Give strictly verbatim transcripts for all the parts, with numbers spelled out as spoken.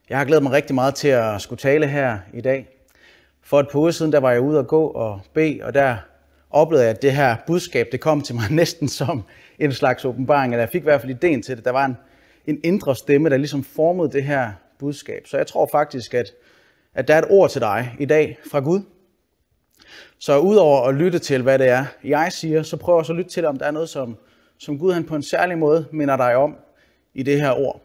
Jeg har glædet mig rigtig meget til at skulle tale her i dag. For et par uger siden, der var jeg ude at gå og bede, og der oplevede jeg, at det her budskab, det kom til mig næsten som en slags åbenbaring, eller jeg fik i hvert fald ideen til det. Der var en, en indre stemme, der ligesom formede det her budskab. Så jeg tror faktisk, at, at der er et ord til dig i dag fra Gud. Så udover at lytte til, hvad det er, jeg siger, så prøv også at lytte til, om der er noget, som, som Gud han på en særlig måde minder dig om i det her ord.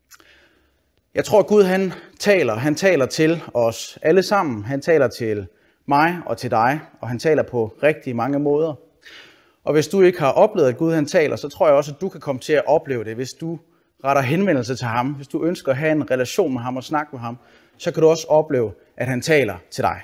Jeg tror, at Gud han taler. Han taler til os alle sammen. Han taler til mig og til dig, og han taler på rigtig mange måder. Og hvis du ikke har oplevet, at Gud han taler, så tror jeg også, at du kan komme til at opleve det. Hvis du retter henvendelse til ham, hvis du ønsker at have en relation med ham og snakke med ham, så kan du også opleve, at han taler til dig.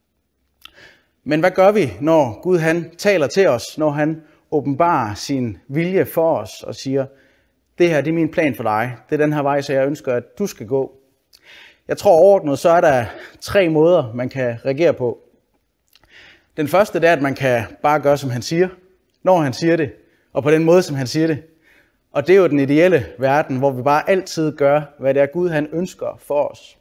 Men hvad gør vi, når Gud han taler til os, når han åbenbarer sin vilje for os og siger, det her det er min plan for dig, det er den her vej, så jeg ønsker, at du skal gå. Jeg tror overordnet, så er der tre måder, man kan reagere på. Den første det er, at man kan bare gøre, som han siger, når han siger det, og på den måde, som han siger det. Og det er jo den ideelle verden, hvor vi bare altid gør, hvad det er Gud han ønsker for os.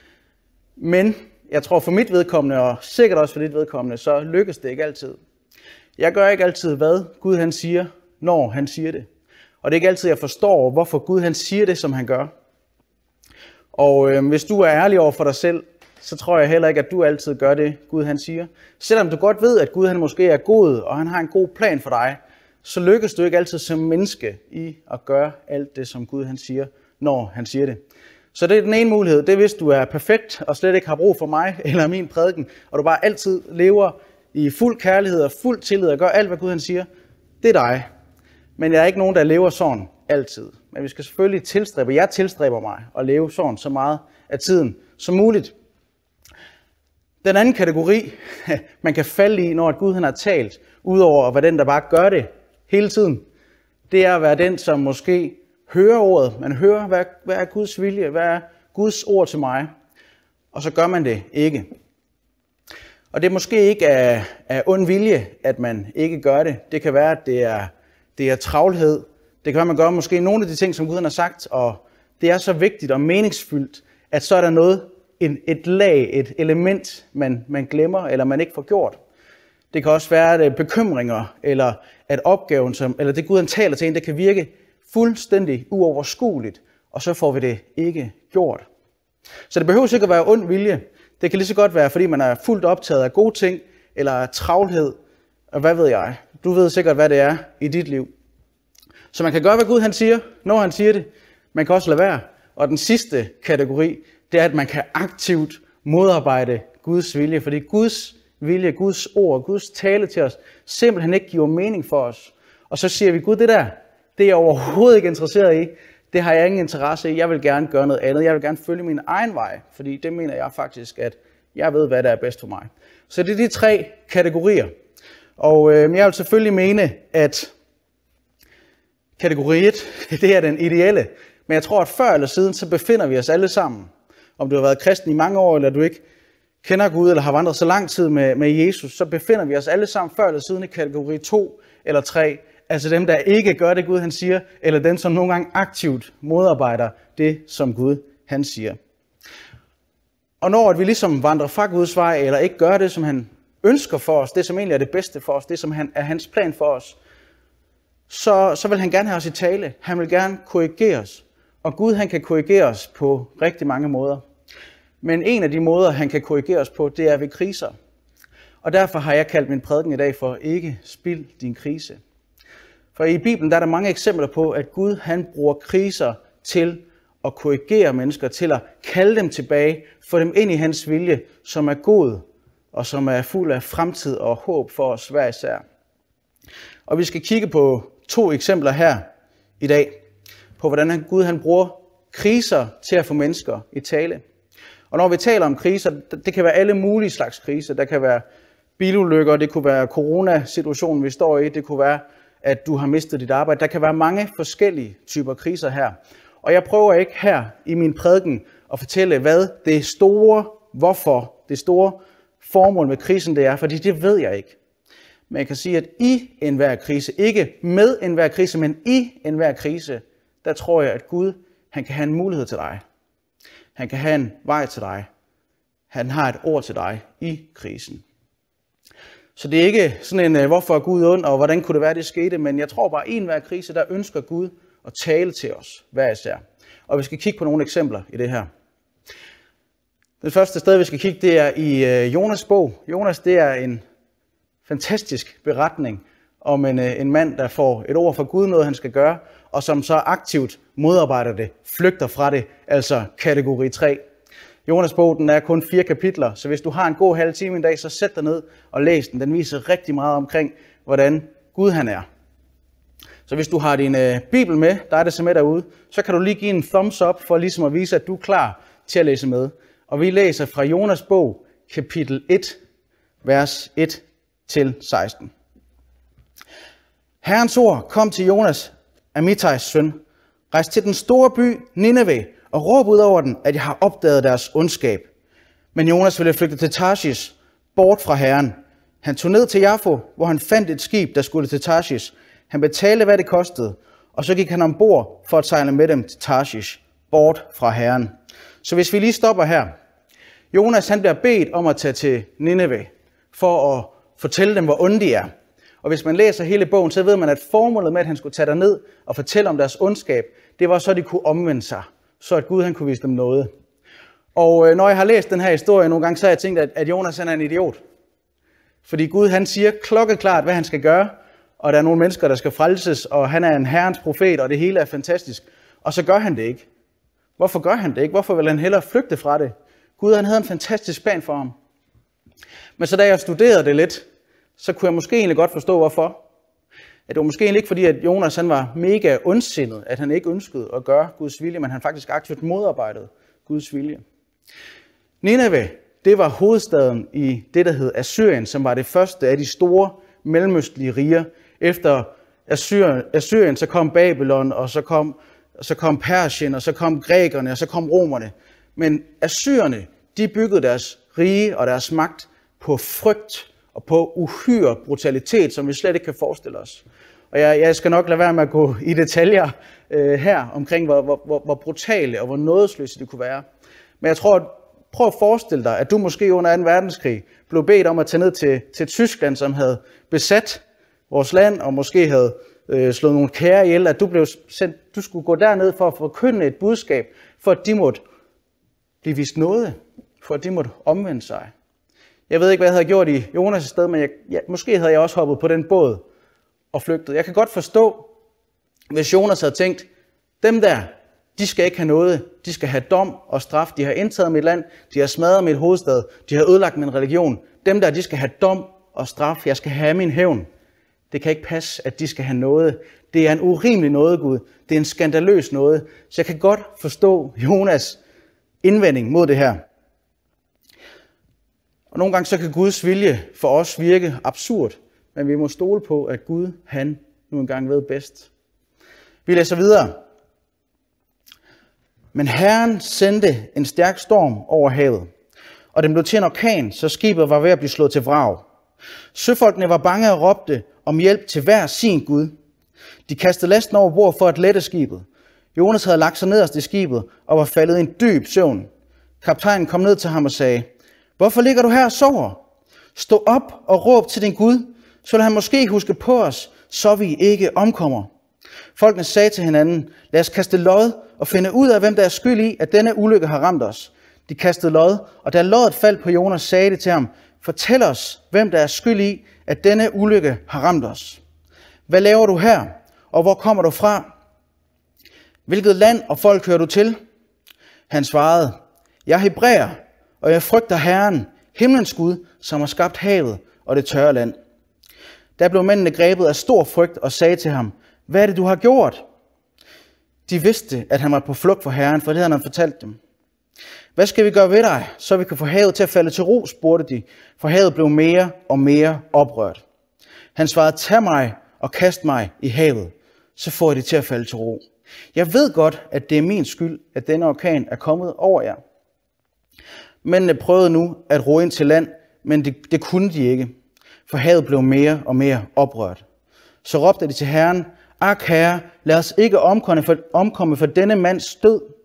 Men jeg tror for mit vedkommende, og sikkert også for dit vedkommende, så lykkes det ikke altid. Jeg gør ikke altid, hvad Gud han siger, når han siger det. Og det er ikke altid, jeg forstår, hvorfor Gud han siger det, som han gør. Og øh, hvis du er ærlig over for dig selv, så tror jeg heller ikke, at du altid gør det, Gud han siger. Selvom du godt ved, at Gud han måske er god, og han har en god plan for dig, så lykkes du ikke altid som menneske i at gøre alt det, som Gud han siger, når han siger det. Så det er den ene mulighed. Det er, hvis du er perfekt og slet ikke har brug for mig eller min prædiken, og du bare altid lever i fuld kærlighed og fuld tillid og gør alt, hvad Gud han siger. Det er dig. Men jeg er ikke nogen, der lever sådan altid. Men vi skal selvfølgelig tilstræbe, jeg tilstræber mig at leve sådan så meget af tiden som muligt. Den anden kategori, man kan falde i, når Gud han har talt, udover at være den, der bare gør det hele tiden, det er at være den, som måske hører ordet. Man hører, hvad, hvad er Guds vilje, hvad er Guds ord til mig, og så gør man det ikke. Og det er måske ikke af, af ond vilje, at man ikke gør det. Det kan være, at det er, det er travlhed. Det kan være, at man gør måske nogle af de ting, som Gud har sagt, og det er så vigtigt og meningsfyldt, at så er der noget, et, et lag, et element, man, man glemmer, eller man ikke får gjort. Det kan også være, at det er bekymringer, eller at opgaven, som, eller det Gud han taler til en, det kan virke fuldstændig uoverskueligt, og så får vi det ikke gjort. Så det behøver ikke at være ond vilje. Det kan lige så godt være, fordi man er fuldt optaget af gode ting, eller travlhed, og hvad ved jeg. Du ved sikkert, hvad det er i dit liv. Så man kan gøre, hvad Gud han siger, når han siger det. Man kan også lade være. Og den sidste kategori, det er, at man kan aktivt modarbejde Guds vilje, fordi Guds vilje, Guds ord, Guds tale til os, simpelthen ikke giver mening for os. Og så siger vi, Gud, det der, det er jeg overhovedet ikke interesseret i. Det har jeg ingen interesse i. Jeg vil gerne gøre noget andet. Jeg vil gerne følge min egen vej, fordi det mener jeg faktisk, at jeg ved, hvad der er bedst for mig. Så det er de tre kategorier. Og øh, jeg vil selvfølgelig mene, at kategori et, det er den ideelle. Men jeg tror, at før eller siden, så befinder vi os alle sammen. Om du har været kristen i mange år, eller du ikke kender Gud, eller har vandret så lang tid med, med Jesus, så befinder vi os alle sammen før eller siden i kategori to eller tre. Altså dem, der ikke gør det, Gud han siger, eller dem, som nogle gange aktivt modarbejder det, som Gud han siger. Og når vi ligesom vandrer fra Guds vej, eller ikke gør det, som han ønsker for os, det som egentlig er det bedste for os, det som han, er hans plan for os, så, så vil han gerne have os i tale. Han vil gerne korrigere os. Og Gud han kan korrigere os på rigtig mange måder. Men en af de måder, han kan korrigere os på, det er ved kriser. Og derfor har jeg kaldt min prædiken i dag for ikke spild din krise. For i Bibelen der er der mange eksempler på, at Gud han bruger kriser til at korrigere mennesker, til at kalde dem tilbage, få dem ind i hans vilje, som er god og som er fuld af fremtid og håb for os hver især. Og vi skal kigge på to eksempler her i dag, på hvordan Gud han bruger kriser til at få mennesker i tale. Og når vi taler om kriser, det kan være alle mulige slags kriser. Der kan være bilulykker, det kunne være coronasituationen, vi står i, det kunne være, at du har mistet dit arbejde. Der kan være mange forskellige typer kriser her. Og jeg prøver ikke her i min prædiken at fortælle, hvad det store, hvorfor det store formål med krisen det er, fordi det ved jeg ikke. Men jeg kan sige, at i enhver krise, ikke med enhver krise, men i enhver krise, der tror jeg, at Gud han kan have en mulighed til dig. Han kan have en vej til dig. Han har et ord til dig i krisen. Så det er ikke sådan en, hvorfor er Gud ond, og hvordan kunne det være, det skete, men jeg tror bare, at i enhver krise, der ønsker Gud at tale til os, hver især. Og vi skal kigge på nogle eksempler i det her. Det første sted, vi skal kigge, det er i Jonas bog. Jonas, det er en fantastisk beretning om en, en mand, der får et ord fra Gud, noget han skal gøre, og som så aktivt modarbejder det, flygter fra det, altså kategori tre. Jonas bog, den er kun fire kapitler, så hvis du har en god halv time en dag, så sæt dig ned og læs den. Den viser rigtig meget omkring, hvordan Gud han er. Så hvis du har din øh, bibel med, der er det så med derude, så kan du lige give en thumbs up for ligesom at vise, at du er klar til at læse med. Og vi læser fra Jonas bog, kapitel et, vers et til seksten. Herrens ord kom til Jonas, Amittais søn. Rejs til den store by, Nineve, og råb ud over den, at jeg har opdaget deres ondskab. Men Jonas ville flygte til Tarshish, bort fra Herren. Han tog ned til Jaffo, hvor han fandt et skib, der skulle til Tarshish. Han betalte, hvad det kostede, og så gik han ombord for at sejle med dem til Tarshish, bort fra Herren. Så hvis vi lige stopper her. Jonas han bliver bedt om at tage til Nineve, for at fortælle dem, hvor onde de er. Og hvis man læser hele bogen, så ved man, at formålet med, at han skulle tage derned og fortælle om deres ondskab, det var så, at de kunne omvende sig, så at Gud han kunne vise dem noget. Og når jeg har læst den her historie nogle gange, så har jeg tænkt, at Jonas han er en idiot. Fordi Gud han siger klokkeklart, hvad han skal gøre, og der er nogle mennesker, der skal frelses, og han er en herrens profet, og det hele er fantastisk. Og så gør han det ikke. Hvorfor gør han det ikke? Hvorfor vil han hellere flygte fra det? Gud han havde en fantastisk plan for ham. Men så da jeg studerede det lidt, så kunne jeg måske egentlig godt forstå, hvorfor. At det var måske ikke fordi, at Jonas han var mega ondsindet, at han ikke ønskede at gøre Guds vilje, men han faktisk aktivt modarbejdede Guds vilje. Nineve, det var hovedstaden i det, der hed Assyrien, som var det første af de store mellemøstlige riger. Efter Assyrien, Assyrien så kom Babylon, og så kom, så kom Persien, og så kom grækerne, og så kom romerne. Men assyrerne, de byggede deres rige og deres magt på frygt og på uhyre brutalitet, som vi slet ikke kan forestille os. Og jeg, jeg skal nok lade være med at gå i detaljer øh, her omkring, hvor, hvor, hvor, hvor brutale og hvor nådesløse det kunne være. Men jeg tror, at prøv at forestille dig, at du måske under anden verdenskrig blev bedt om at tage ned til, til Tyskland, som havde besat vores land og måske havde øh, slået nogle kære ihjel, at du, blev sendt, du skulle gå derned for at forkynde et budskab, for at de måtte blive vist nåde, for at de måtte omvende sig. Jeg ved ikke, hvad jeg havde gjort i Jonas' sted, men jeg, ja, måske havde jeg også hoppet på den båd og flygtet. Jeg kan godt forstå, hvis Jonas havde tænkt, dem der, de skal ikke have noget. De skal have dom og straf. De har indtaget mit land. De har smadret mit hovedstad. De har ødelagt min religion. Dem der, de skal have dom og straf. Jeg skal have min hævn. Det kan ikke passe, at de skal have noget. Det er en urimelig nåde, Gud. Det er en skandaløs nåde. Så jeg kan godt forstå Jonas' indvending mod det her. Og nogle gange så kan Guds vilje for os virke absurd. Men vi må stole på, at Gud, han nu engang ved bedst. Vi læser videre. Men Herren sendte en stærk storm over havet, og den blev til en orkan, så skibet var ved at blive slået til vrag. Søfolkene var bange og råbte om hjælp til hver sin Gud. De kastede lasten over bord for at lette skibet. Jonas havde lagt sig nederst i skibet og var faldet i en dyb søvn. Kaptajnen kom ned til ham og sagde, hvorfor ligger du her og sover? Stå op og råb til din Gud, så vil han måske huske på os, så vi ikke omkommer. Folkene sagde til hinanden, lad os kaste lod og finde ud af, hvem der er skyld i, at denne ulykke har ramt os. De kastede lod, og da loddet faldt på Jonas, sagde de til ham, fortæl os, hvem der er skyld i, at denne ulykke har ramt os. Hvad laver du her, og hvor kommer du fra? Hvilket land og folk hører du til? Han svarede, jeg er hebræer, og jeg frygter Herren, himlens Gud, som har skabt havet og det tørre land. Der blev mændene grebet af stor frygt og sagde til ham, hvad er det, du har gjort? De vidste, at han var på flugt for Herren, for det havde han fortalt dem. Hvad skal vi gøre ved dig, så vi kan få havet til at falde til ro, spurgte de, for havet blev mere og mere oprørt. Han svarede, tag mig og kast mig i havet, så får de til at falde til ro. Jeg ved godt, at det er min skyld, at denne orkan er kommet over jer. Mændene prøvede nu at ro ind til land, men det, det kunne de ikke, for havet blev mere og mere oprørt. Så råbte de til Herren, ak Herre, lad os ikke omkomme for, omkomme for denne mands død,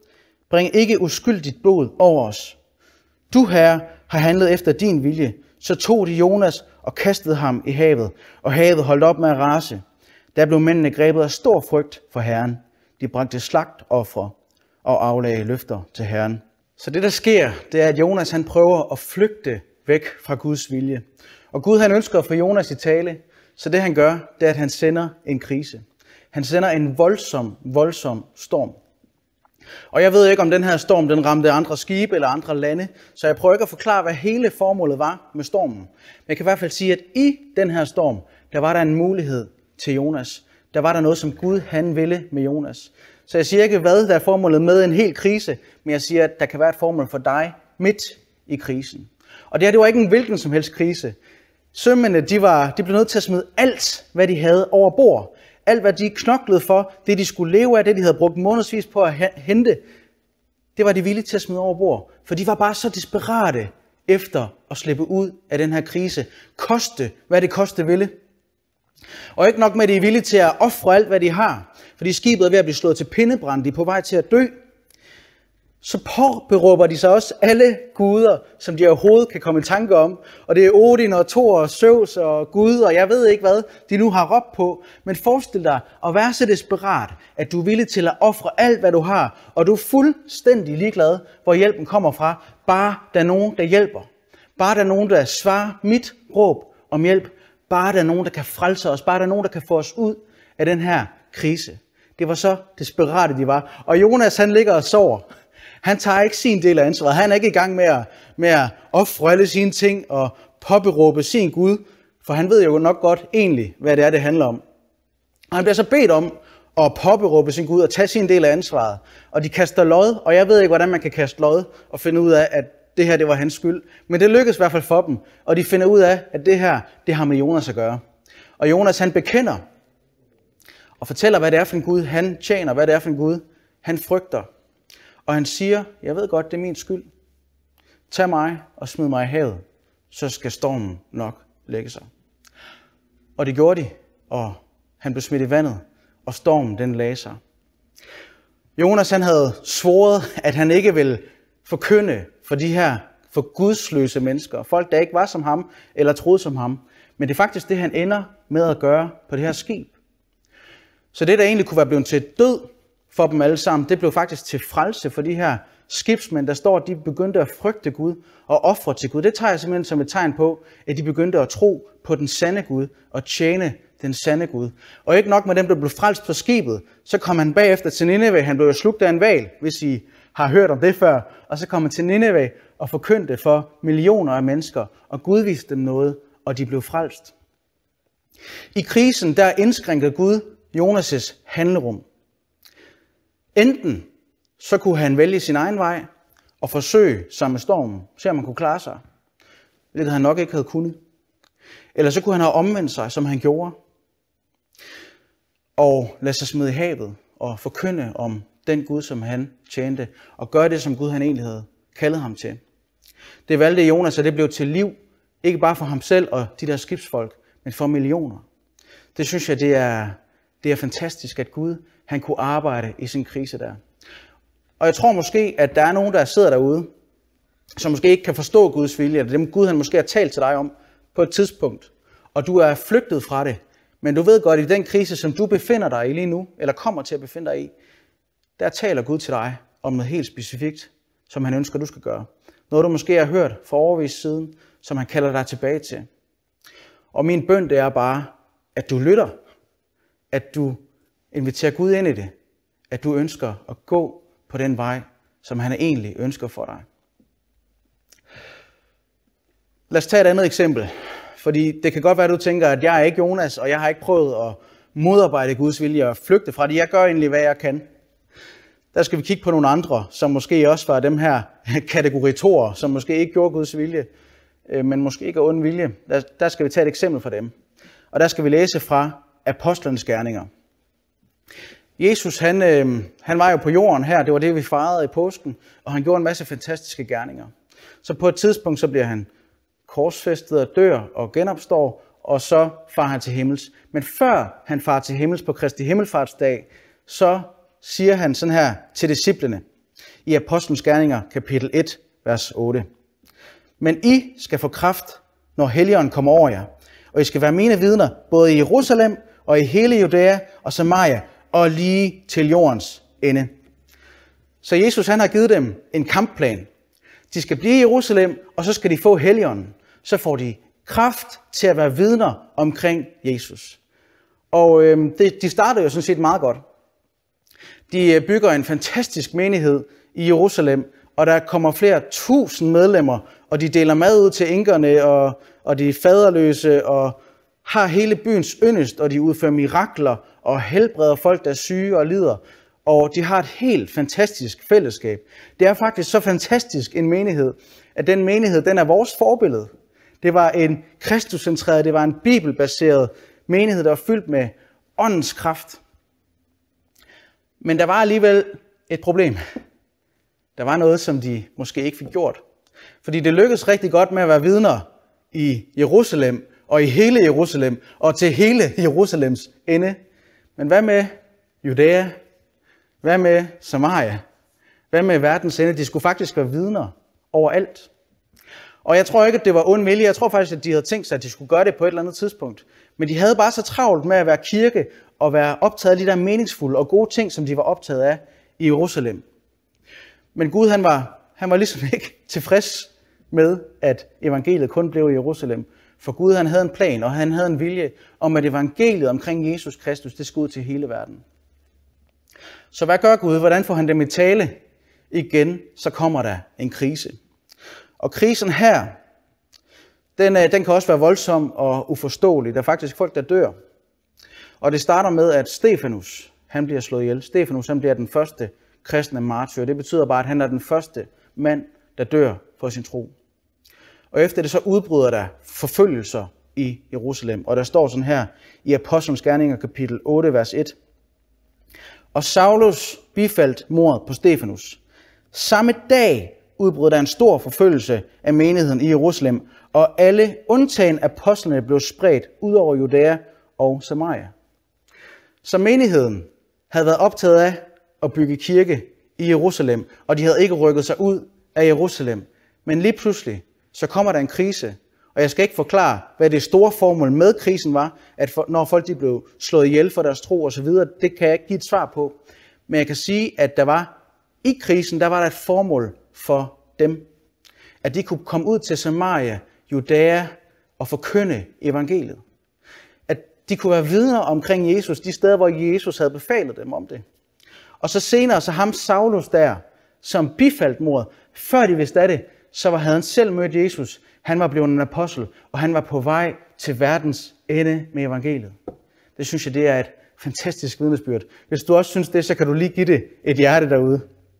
Bring ikke uskyldigt blod over os. Du, Herre, har handlet efter din vilje. Så tog de Jonas og kastede ham i havet, og havet holdt op med at rase. Der blev mændene grebet af stor frygt for Herren. De bragte slagtofre og aflagde løfter til Herren. Så det, der sker, det er, at Jonas han prøver at flygte væk fra Guds vilje. Og Gud han ønsker at få Jonas i tale, så det han gør, det er, at han sender en krise. Han sender en voldsom, voldsom storm. Og jeg ved ikke, om den her storm den ramte andre skibe eller andre lande, så jeg prøver ikke at forklare, hvad hele formålet var med stormen. Men jeg kan i hvert fald sige, at i den her storm, der var der en mulighed til Jonas. Der var der noget, som Gud han ville med Jonas. Så jeg siger ikke, hvad der er formålet med en hel krise, men jeg siger, at der kan være et formål for dig midt i krisen. Og det her, det var ikke en hvilken som helst krise. Sømændene, de, var, de blev nødt til at smide alt, hvad de havde over bord. Alt, hvad de knoklede for, det de skulle leve af, det de havde brugt månedsvis på at hente, det var de villige til at smide over bord. For de var bare så desperate efter at slippe ud af den her krise. Koste, hvad det koste ville. Og ikke nok med, at de er villige til at ofre alt, hvad de har. Fordi skibet er ved at blive slået til pindebrand, de er på vej til at dø. Så påberåber de sig også alle guder, som de overhovedet kan komme i tanke om. Og det er Odin og Thor og Zeus og Gud, og jeg ved ikke hvad, de nu har råbt på. Men forestil dig at være så desperat, at du er villig til at ofre alt, hvad du har. Og du er fuldstændig ligeglad, hvor hjælpen kommer fra. Bare der er nogen, der hjælper. Bare der er nogen, der svarer mit råb om hjælp. Bare der er nogen, der kan frelse os. Bare der er nogen, der kan få os ud af den her krise. Det var så desperate, de var. Og Jonas, han ligger og sover. Han tager ikke sin del af ansvaret. Han er ikke i gang med at, med at ofre alle sine ting og påberåbe sin Gud. For han ved jo nok godt egentlig, hvad det er, det handler om. Og han bliver så bedt om at påberåbe sin Gud og tage sin del af ansvaret. Og de kaster lod, og jeg ved ikke, hvordan man kan kaste lod og finde ud af, at det her det var hans skyld. Men det lykkedes i hvert fald for dem. Og de finder ud af, at det her det har med Jonas at gøre. Og Jonas han bekender og fortæller, hvad det er for en Gud, han tjener, hvad det er for en Gud, han frygter. Og han siger, jeg ved godt, det er min skyld. Tag mig og smid mig i havet, så skal stormen nok lægge sig. Og det gjorde de, og han blev smidt i vandet, og stormen den lagde sig. Jonas han havde svoret, at han ikke ville forkynde for de her for gudsløse mennesker, folk der ikke var som ham, eller troede som ham. Men det er faktisk det, han ender med at gøre på det her skib. Så det, der egentlig kunne være blevet til død for dem alle sammen, det blev faktisk til frelse for de her skibsmænd, der står, at de begyndte at frygte Gud og ofre til Gud. Det tager jeg simpelthen som et tegn på, at de begyndte at tro på den sande Gud og tjene den sande Gud. Og ikke nok med dem, der blev frelst på skibet, så kom han bagefter til Nineve. Han blev jo slugt af en hval, hvis I har hørt om det før. Og så kom han til Nineve og forkyndte for millioner af mennesker, og Gud viste dem noget, og de blev frelst. I krisen, der indskrænkede Gud Jonas' handlerum. Enten så kunne han vælge sin egen vej og forsøge sig med stormen, se om han kunne klare sig, hvilket han nok ikke havde kunnet. Eller så kunne han have omvendt sig, som han gjorde, og lade sig smide i havet og forkynde om den Gud, som han tjente, og gøre det, som Gud han egentlig havde kaldet ham til. Det valgte Jonas, og det blev til liv, ikke bare for ham selv og de der skibsfolk, men for millioner. Det synes jeg, det er, det er fantastisk, at Gud han kunne arbejde i sin krise der. Og jeg tror måske, at der er nogen, der sidder derude, som måske ikke kan forstå Guds vilje, eller dem Gud han måske har talt til dig om på et tidspunkt, og du er flygtet fra det. Men du ved godt, at i den krise, som du befinder dig i lige nu, eller kommer til at befinde dig i, der taler Gud til dig om noget helt specifikt, som han ønsker, du skal gøre. Noget, du måske har hørt for overvis siden, som han kalder dig tilbage til. Og min bøn, det er bare, at du lytter, at du inviterer Gud ind i det, at du ønsker at gå på den vej, som han egentlig ønsker for dig. Lad os tage et andet eksempel, fordi det kan godt være, at du tænker, at jeg er ikke Jonas, og jeg har ikke prøvet at modarbejde Guds vilje og flygte fra det. Jeg gør egentlig, hvad jeg kan. Der skal vi kigge på nogle andre, som måske også var dem her kategoritorer, som måske ikke gjorde Guds vilje, men måske ikke af ond vilje. Der, der skal vi tage et eksempel fra dem. Og der skal vi læse fra Apostlenes Gerninger. Jesus, han, øh, han var jo på jorden her, det var det, vi fejrede i påsken, og han gjorde en masse fantastiske gerninger. Så på et tidspunkt, så bliver han korsfæstet og dør og genopstår, og så farer han til himmels. Men før han farer til himmels på Kristi himmelfartsdag, så siger han sådan her til disciplene. i Apostlenes Gerninger, kapitel et, vers otte. Men I skal få kraft, når Helligånden kommer over jer, og I skal være mine vidner, både i Jerusalem og i hele Judæa og Samaria, og lige til jordens ende. Så Jesus han har givet dem en kampplan. De skal blive i Jerusalem, og så skal de få Helligånden. Så får de kraft til at være vidner omkring Jesus. Og øh, det, de starter jo sådan set meget godt. De bygger en fantastisk menighed i Jerusalem, og der kommer flere tusind medlemmer, og de deler mad ud til enkerne og, og de faderløse, og har hele byens yndest, og de udfører mirakler og helbreder folk, der er syge og lider. Og de har et helt fantastisk fællesskab. Det er faktisk så fantastisk en menighed, at den menighed, den er vores forbillede. Det var en kristuscentreret, det var en bibelbaseret menighed, der var fyldt med åndens kraft. Men der var alligevel et problem. Der var noget, som de måske ikke fik gjort. Fordi det lykkedes rigtig godt med at være vidner i Jerusalem, og i hele Jerusalem, og til hele Jerusalems ende. Men hvad med Judæa? Hvad med Samaria? Hvad med verdens ende? De skulle faktisk være vidner overalt. Og jeg tror ikke, at det var ond vilje. Jeg tror faktisk, at de havde tænkt sig, at de skulle gøre det på et eller andet tidspunkt. Men de havde bare så travlt med at være kirke og være optaget af de der meningsfulde og gode ting, som de var optaget af i Jerusalem. Men Gud, han var, han var ligesom ikke tilfreds med, at evangeliet kun blev i Jerusalem. For Gud, han havde en plan, og han havde en vilje om, at evangeliet omkring Jesus Kristus, det skulle ud til hele verden. Så hvad gør Gud? Hvordan får han dem i tale? Igen, så kommer der en krise. Og krisen her, den, den kan også være voldsom og uforståelig. Der er faktisk folk, der dør. Og det starter med, at Stefanus, han bliver slået ihjel. Stefanus, han bliver den første kristne martyr. Det betyder bare, at han er den første mand, der dør for sin tro. Og efter det så udbryder der forfølgelser i Jerusalem. Og der står sådan her i Apostlenes Gerninger, kapitel otte, vers et. Og Saulus bifaldt mordet på Stefanus. Samme dag udbrød der en stor forfølgelse af menigheden i Jerusalem, og alle undtagen apostlene blev spredt ud over Judæa og Samaria. Så menigheden havde været optaget af at bygge kirke i Jerusalem, og de havde ikke rykket sig ud af Jerusalem. Men lige pludselig, så kommer der en krise, og jeg skal ikke forklare, hvad det store formål med krisen var, at for, når folk de blev slået ihjel for deres tro osv., det kan jeg ikke give et svar på. Men jeg kan sige, at der var i krisen, der var der et formål for dem. At de kunne komme ud til Samaria, Judæa og forkynde evangeliet. At de kunne være vidner omkring Jesus, de steder, hvor Jesus havde befalet dem om det. Og så senere, så ham Saulus der, som bifaldt mordet, før de vidste af det, så var, havde han selv mødt Jesus. Han var blevet en apostel, og han var på vej til verdens ende med evangeliet. Det synes jeg, det er et fantastisk vidnesbyrd. Hvis du også synes det, så kan du lige give det et hjerte derude.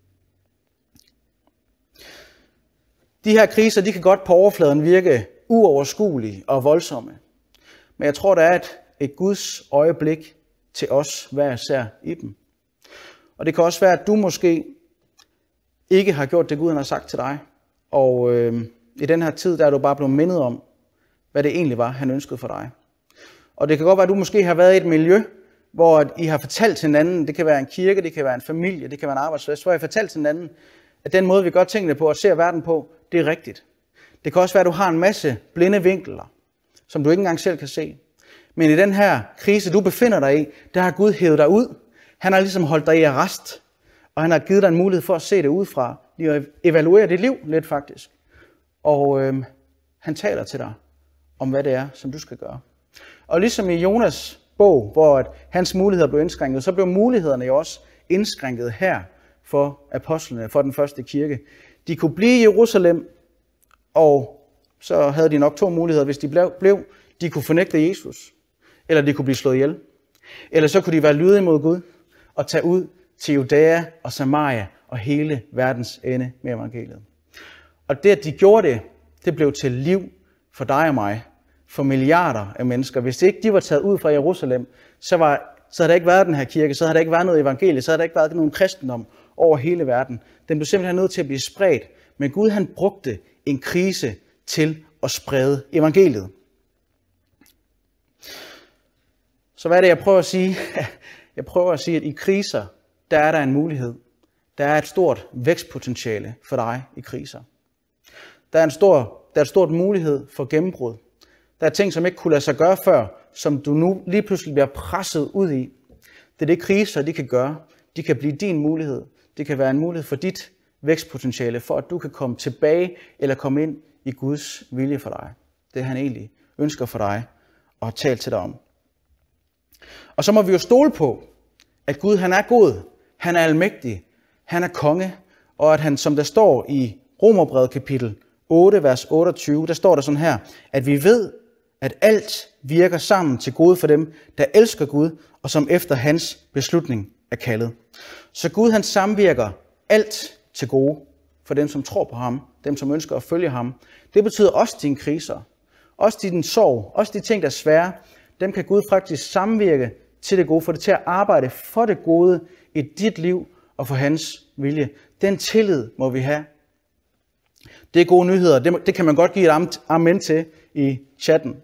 De her kriser, de kan godt på overfladen virke uoverskuelige og voldsomme. Men jeg tror, der er et, et Guds øjeblik til os hver især i dem. Og det kan også være, at du måske ikke har gjort det, Gud han har sagt til dig. Og øh, i den her tid, der er du bare blevet mindet om, hvad det egentlig var, han ønskede for dig. Og det kan godt være, at du måske har været i et miljø, hvor I har fortalt til hinanden, det kan være en kirke, det kan være en familie, det kan være en arbejdsplads, hvor I har fortalt til hinanden, at den måde, vi gør tingene på og ser verden på, det er rigtigt. Det kan også være, at du har en masse blinde vinkler, som du ikke engang selv kan se. Men i den her krise, du befinder dig i, der har Gud hævet dig ud. Han har ligesom holdt dig i arrest, og han har givet dig en mulighed for at se det udefra, lige at evaluere dit liv lidt faktisk. Og øh, han taler til dig om, hvad det er, som du skal gøre. Og ligesom i Jonas bog, hvor at hans muligheder blev indskrænket, så blev mulighederne jo også indskrænket her for apostlene, for den første kirke. De kunne blive i Jerusalem, og så havde de nok to muligheder, hvis de blev. De kunne fornægte Jesus, eller de kunne blive slået ihjel. Eller så kunne de være lydige mod Gud og tage ud til Judæa og Samaria og hele verdens ende med evangeliet. Og det, at de gjorde det, det blev til liv for dig og mig, for milliarder af mennesker. Hvis ikke de var taget ud fra Jerusalem, så, var, så havde der ikke været den her kirke, så havde der ikke været noget evangelie, så havde der ikke været nogen kristendom over hele verden. Den blev simpelthen nødt til at blive spredt. Men Gud han brugte en krise til at sprede evangeliet. Så hvad er det, jeg prøver at sige? Jeg prøver at sige, at i kriser, der er der en mulighed. Der er et stort vækstpotentiale for dig i kriser. Der er en stor, der er et stort mulighed for gennembrud. Der er ting, som ikke kunne lade sig gøre før, som du nu lige pludselig bliver presset ud i. Det er det, kriser de kan gøre. De kan blive din mulighed. Det kan være en mulighed for dit vækstpotentiale, for at du kan komme tilbage eller komme ind i Guds vilje for dig. Det han egentlig ønsker for dig og har talt til dig om. Og så må vi jo stole på, at Gud han er god, han er almægtig, han er konge, og at han, som der står i Romerbrevet kapitel otte, vers otteogtyve, der står der sådan her, at vi ved, at alt virker sammen til gode for dem, der elsker Gud, og som efter hans beslutning er kaldet. Så Gud han samvirker alt til gode for dem, som tror på ham, dem, som ønsker at følge ham. Det betyder også dine kriser, også din sorg, også de ting, der er svære, dem kan Gud faktisk samvirke til det gode, for det til at arbejde for det gode i dit liv og for hans vilje. Den tillid må vi have. Det er gode nyheder. Det, det kan man godt give et amen til i chatten.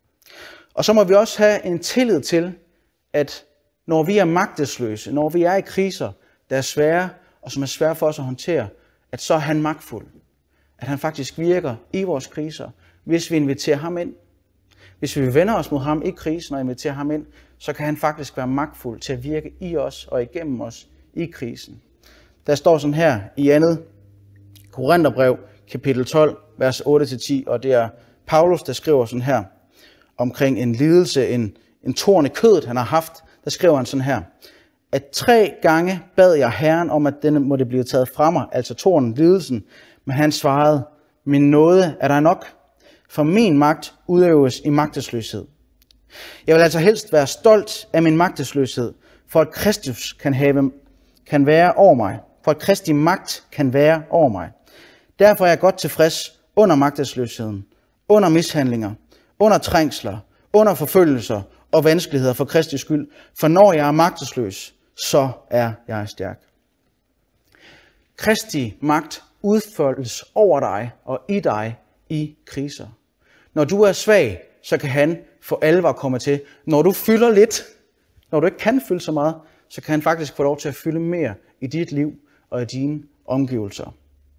Og så må vi også have en tillid til, at når vi er magtesløse, når vi er i kriser, der er svære, og som er svære for os at håndtere, at så er han magtfuld. At han faktisk virker i vores kriser, hvis vi inviterer ham ind. Hvis vi vender os mod ham i krisen og inviterer ham ind, så kan han faktisk være magtfuld til at virke i os og igennem os i krisen. Der står sådan her i andet Korintherbrev, kapitel tolv, vers otte til ti, og det er Paulus, der skriver sådan her omkring en lidelse, en, en torn i kødet, han har haft. Der skriver han sådan her, at tre gange bad jeg Herren om, at denne måtte blive taget fra mig, altså tornen, lidelsen, men han svarede, min nåde er der nok, for min magt udøves i magtesløshed. Jeg vil altså helst være stolt af min magtesløshed, for at Kristus kan, have, kan være over mig, for at Kristi magt kan være over mig. Derfor er jeg godt tilfreds under magtesløsheden, under mishandlinger, under trængsler, under forfølgelser og vanskeligheder for Kristi skyld, for når jeg er magtesløs, så er jeg stærk. Kristi magt udfoldes over dig og i dig i kriser. Når du er svag, så kan han for alvor komme til. Når du fylder lidt, når du ikke kan fylde så meget, så kan han faktisk få lov til at fylde mere i dit liv og i dine omgivelser.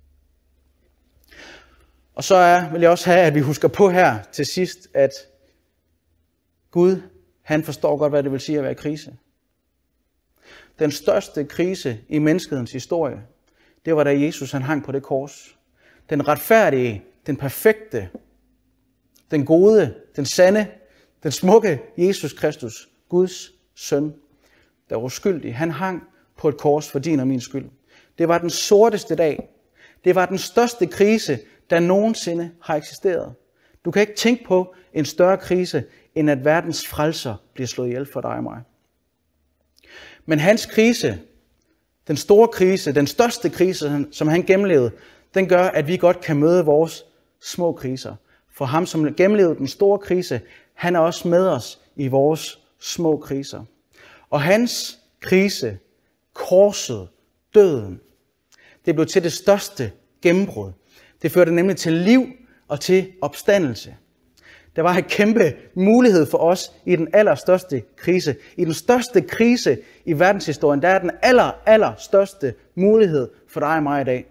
Og så er, vil jeg også have, at vi husker på her til sidst, at Gud, han forstår godt, hvad det vil sige at være i krise. Den største krise i menneskehedens historie, det var da Jesus han hang på det kors. Den retfærdige, den perfekte, den gode, den sande, den smukke Jesus Kristus, Guds søn, der var uskyldig. Han hang på et kors for din og min skyld. Det var den sorteste dag. Det var den største krise, der nogensinde har eksisteret. Du kan ikke tænke på en større krise, end at verdens frelser bliver slået ihjel for dig og mig. Men hans krise, den store krise, den største krise, som han gennemlevede, den gør, at vi godt kan møde vores små kriser. For ham, som gennemlevede den store krise, han er også med os i vores små kriser. Og hans krise, korset, døden, det blev til det største gennembrud. Det førte nemlig til liv og til opstandelse. Der var en kæmpe mulighed for os i den allerstørste krise. I den største krise i verdenshistorien, der er den aller, aller største mulighed for dig og mig i dag.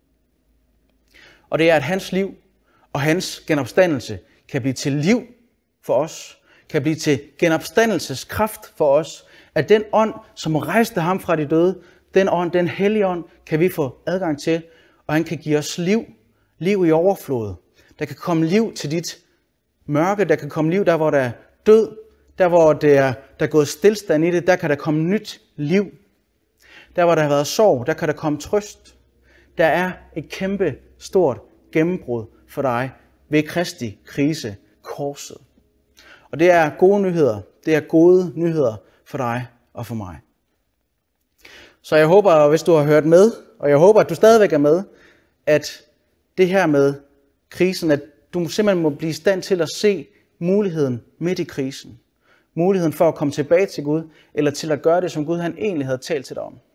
Og det er, at hans liv og hans genopstandelse kan blive til liv for os, kan blive til genopstandelseskraft for os, at den ånd, som rejste ham fra de døde, den ånd, den hellige ånd, kan vi få adgang til, og han kan give os liv, liv i overflod. Der kan komme liv til dit mørke, der kan komme liv der, hvor der er død, der hvor der er, der er gået stillstand i det, der kan der komme nyt liv. Der hvor der har været sorg, der kan der komme trøst. Der er et kæmpe stort gennembrud for dig ved Kristi krise, korset. Og det er gode nyheder. Det er gode nyheder for dig og for mig. Så jeg håber, hvis du har hørt med, og jeg håber, at du stadigvæk er med, at det her med krisen, at du simpelthen må blive i stand til at se muligheden midt i krisen. Muligheden for at komme tilbage til Gud, eller til at gøre det, som Gud han egentlig havde talt til dig om.